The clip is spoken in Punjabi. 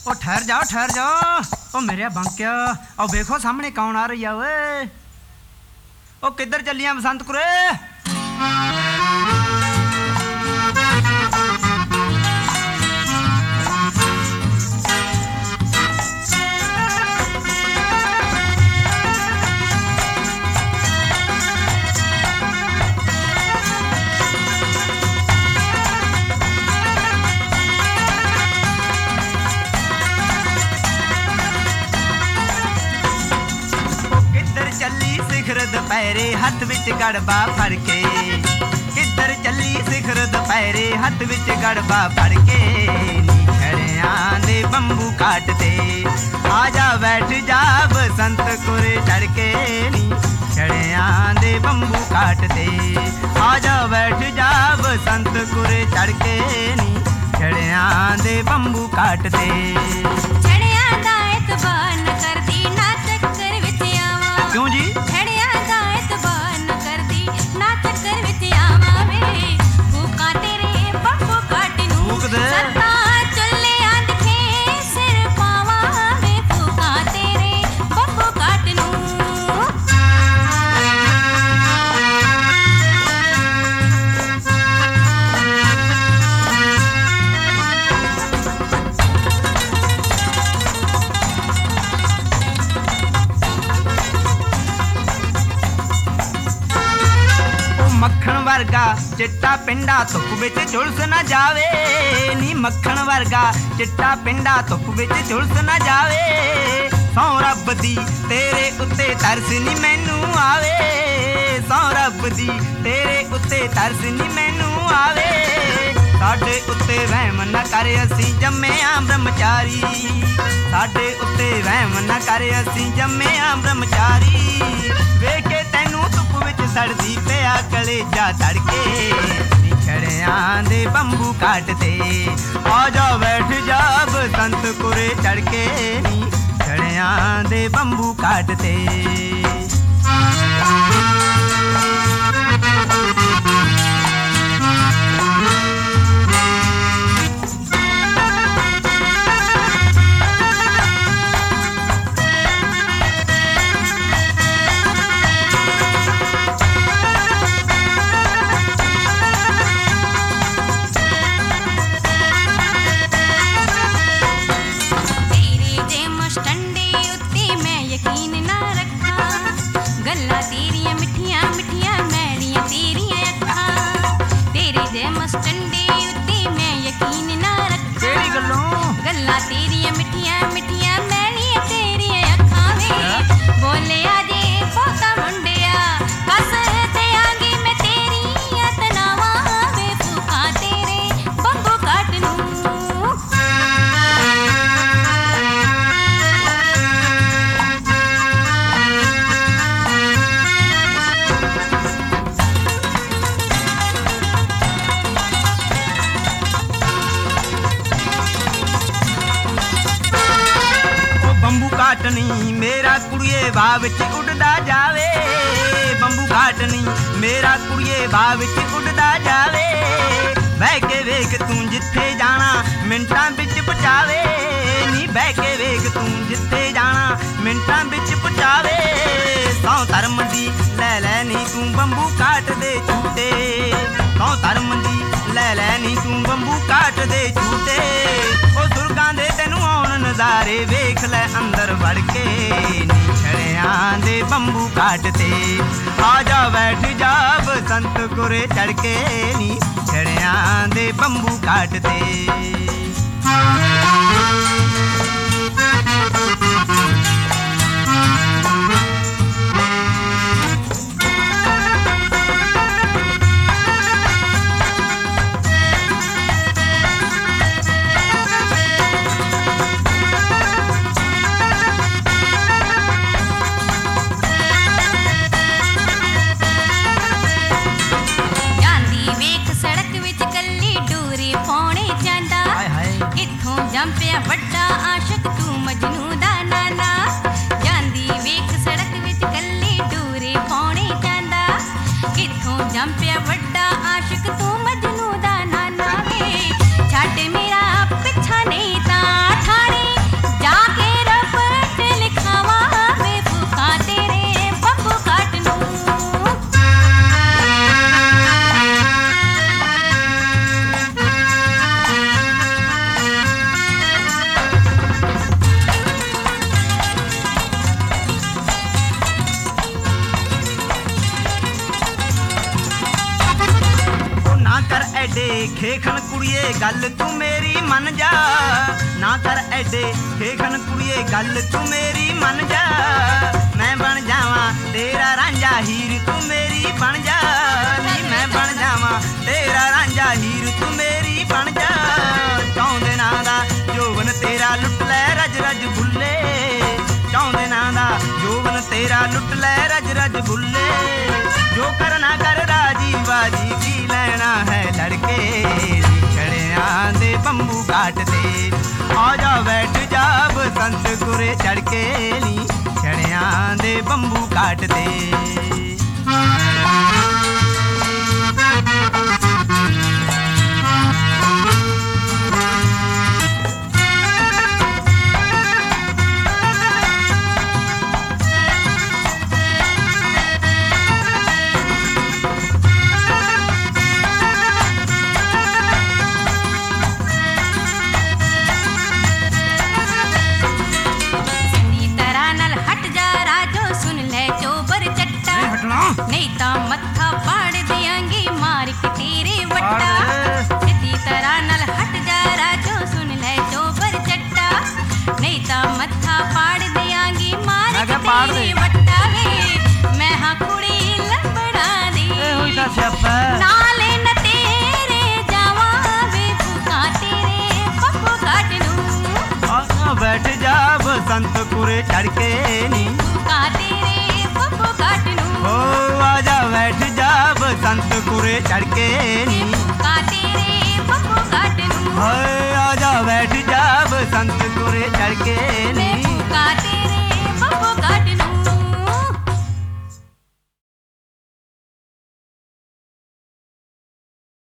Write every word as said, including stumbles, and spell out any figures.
ओ ठहर जाओ ठहर जाओ। ओ मेरे बंकिया ओ देखो सामने कौन आ रही है ओए। ओ किधर चलिया बसंतपुरे। ਦੁਪਹਿਰੇ ਹੱਥ ਵਿੱਚ ਗੜਬਾ ਫੜ ਕੇ ਕਿੱਧਰ ਚੱਲੀ ਸਿਖਰ ਦੁਪਹਿਰੇ ਹੱਥ ਵਿੱਚ ਗੜਬਾ ਫੜ ਕੇ ਨੀ ਛੜਿਆਂ ਦੇ ਬੰਬੂ ਕਾਟ ਤੇ ਆ ਜਾ ਬੈਠ ਜਾ ਬਸੰਤ ਕੁਰੇ ਚੜ ਕੇ ਨੀ ਛੜਿਆਂ ਦੇ ਬੰਬੂ ਕਾਟ ਤੇ ਆ ਜਾ ਬੈਠ ਜਾ ਬਸੰਤ ਕੁਰੇ ਚੜ ਕੇ ਨੀ ਛੜਿਆਂ ਦੇ ਬੰਬੂ ਕਾਟ ਤੇ ਛੜਿਆਂ ਦਾ ਇਤਬਾਰ ਨਾ ਕਰਦੀ ਨਾ ਚੱਕਰ ਵਿੱਚ ਆਵਾਂ ਕਿਉਂ ਜੀ ਮੱਖਣ ਵਰਗਾ ਚਿੱਟਾ ਪਿੰਡਾ ਧੁੱਪ ਵਿੱਚ ਝੁਲਸ ਨਾ ਜਾਵੇ ਨੀ ਮੱਖਣ ਵਰਗਾ ਚਿੱਟਾ ਪਿੰਡਾ ਧੁੱਪ ਵਿੱਚ ਝੁਲਸ ਨਾ ਜਾਵੇ ਸੌ ਰੱਬ ਦੀ ਤੇਰੇ ਉੱਤੇ ਤਰਸ ਨੀ ਮੈਨੂੰ ਆਵੇ ਸੌ ਰੱਬ ਦੀ ਤੇਰੇ ਉੱਤੇ ਤਰਸ ਨੀ ਮੈਨੂੰ ਆਵੇ ਸਾਡੇ ਉੱਤੇ ਵਹਿਮ ਨਾ ਕਰ ਅਸੀਂ ਜੰਮਿਆ ਬ੍ਰਹਮਚਾਰੀ ਸਾਡੇ ਉੱਤੇ ਵਹਿਮ ਨਾ ਕਰ ਅਸੀਂ ਜੰਮਿਆ ਬ੍ਰਹਮਚਾਰੀ ਵੇਖ ਕੇ ਤੈਨੂੰ ਧੁੱਪ ਵਿੱਚ ਸੜਦੀ ਪਿਆ ਕਲੇਜਾ ਧੜਕੇ ਨੀ ਛੜਿਆਂ ਦੇ ਬੰਬੂ ਕਾਟ ਤੇ ਆ ਜਾ ਬੈਠ ਜਾ ਬਸੰਤ ਕੁਰੇ ਚੜ ਕੇ ਨੀ ਛੜਿਆਂ ਦੇ ਬੰਬੂ ਕਾਟ ਤੇ ਗੱਲਾਂ ਤੇਰੀਆਂ ਮਿੱਠੀਆਂ ਮਿੱਠੀਆਂ ਮੈਲੀਆਂ ਤੇਰੀਆਂ ਅੱਖਾਂ ਵੇ ਬੋਲਿਆ ਜੇ ਬਹੁਤਾ ਮੁੰਡਿਆ ਕਸ ਤੇ ਆਂਗੀ ਮੈਂ ਤੇਰੀਆਂ ਤਨਾਵਾਂ ਵੇ ਫੂਕਾਂ ਤੇਰੇ ਬੰਬੂ ਕਾਟ ਨੂੰ ਕਾਟਨੀ ਮੇਰਾ ਕੁੜੀਏ ਬਾਹ ਵਿੱਚ ਉੱਡਦਾ ਜਾਵੇ ਬੰਬੂ ਕਾਟਨੀ ਮੇਰਾ ਕੁੜੀਏ ਬਾਹ ਵਿੱਚ ਉੱਡਦਾ ਜਾਵੇ ਬਹਿ ਕੇ ਵੇਖ ਤੂੰ ਜਿੱਥੇ ਜਾਣਾ ਮਿੰਟਾਂ ਵਿੱਚ ਪਹੁੰਚਾਵੇ ਨੀ ਬਹਿ ਕੇ ਵੇਖ ਤੂੰ ਜਿੱਥੇ ਜਾਣਾ ਮਿੰਟਾਂ ਵਿੱਚ ਪਹੁੰਚਾਵੇ ਸੌ ਧਰਮ ਦੀ ਲੈ ਲੈ ਨੀ ਤੂੰ ਬੰਬੂ ਕਾਟ ਦੇ ਝੂਟੇ ਸੌ ਧਰਮ ਦੀ ਲੈ ਲੈ ਨੀ ਤੂੰ ਬੰਬੂ ਕਾਟ ਦੇ ਝੂਟੇ ਉਹ ਸੁਰਗਾਂ ਦੇ ਤੈਨੂੰ ਆਉਣ ਨਜ਼ਾਰੇ ਵੇਖ ਲੈ ਅੰਦਰ ਵੜ ਕੇ ਨੀ ਛੜਿਆਂ ਦੇ ਬੰਬੂ ਕਾਟ ਤੇ ਆ ਜਾ ਬੈਠ ਜਾ ਬਸੰਤ ਕੁਰੇ ਚੜ ਕੇ ਨੀ ਛੜਿਆਂ ਦੇ ਬੰਬੂ ਕਾਟ ਤੇ ਜੰਪਿਆ ਵੱਡਾ ਆਸ਼ਕ ਤੂੰ ਮਜਨੂ ਦਾ ਨਾਨਾ ਜਾਂਦੀ ਵੇਖ ਸੜਕ ਵਿੱਚ ਕੱਲੀ ਡੂਰੇ ਪਾਉਣੇ ਜਾਂਦਾ ਕਿੱਥੋਂ ਜੰਪਿਆ ਵੱਡਾ ਆਸ਼ਕ ਤੂੰ ਮਜਨੂ ਦਾ ਨਾਨਾ ਵੇ ਛੱਡ ਮੇਰਾ ਪਿੱਛਾ ਨਹੀਂ ਤਾਂ ਠਾਣੇ ਐਡੇ ਖੇਖਣ ਕੁੜੀਏ ਗੱਲ ਤੂੰ ਮੇਰੀ ਮੰਨ ਜਾ ਨਾ ਕਰ ਐਡੇ ਖੇਖਣ ਕੁੜੀਏ ਗੱਲ ਤੂੰ ਮੇਰੀ ਮੰਨ ਜਾ ਮੈਂ ਬਣ ਜਾਵਾਂ ਤੇਰਾ ਰਾਂਝਾ ਹੀਰ ਤੂੰ ਮੇਰੀ ਬਣ ਜਾ ਨੀ ਮੈਂ ਬਣ ਜਾਵਾਂ ਤੇਰਾ ਰਾਂਝਾ ਹੀਰ ਤੂੰ ਮੇਰੀ ਬਣ ਜਾ ਚਾਹੁੰਦੇ ਨਾ ਦਾ ਜੋਬਨ ਤੇਰਾ ਲੁੱਟ ਲੈ ਰਜ ਰਜ ਭੁੱਲੇ ਚਾਹੁੰਦੇ ਨਾ ਦਾ ਜੋਬਨ ਤੇਰਾ ਲੁੱਟ ਲੈ ਰਜ ਰਜ ਭੁੱਲੇ ਜੋ ਕਰਨਾ ਕਰ ਰਾਜੀ ਬਾਜੀ ਕੀ ਲੈਣਾ ਹੈ ਲੜਕੇ ਛੜਿਆਂ ਦੇ ਬੰਬੂ ਘਾਟ ਤੇ ਆ ਜਾ ਬੈਠ ਜਾ ਬਸੰਤ ਗੁਰੇ ਚੜ ਕੇ ਨੀ ਛੜਿਆਂ ਦੇ ਬੰਬੂ ਘਾਟ ਤੇ नहीं ता मत्था पाड़ दियांगी मार के तेरे वट्टा सीधी तरह नल हट जा राजो सुन ले चोबर चट्टा नहीं ता मत्था पाड़ दियांगी मार के तेरे वट्टा वे मैं हाँ कुड़ी लंबड़ा दी नाले न तेरे जावा वे भूखा तेरे पप्पू काटनू बैठ जा बसंत कुरे चढ़ के नी भूखा तेरे पप्पू काटनू ओ आजा बैठ जा बसंत कुरे चढ़ के नी भूखा तेरे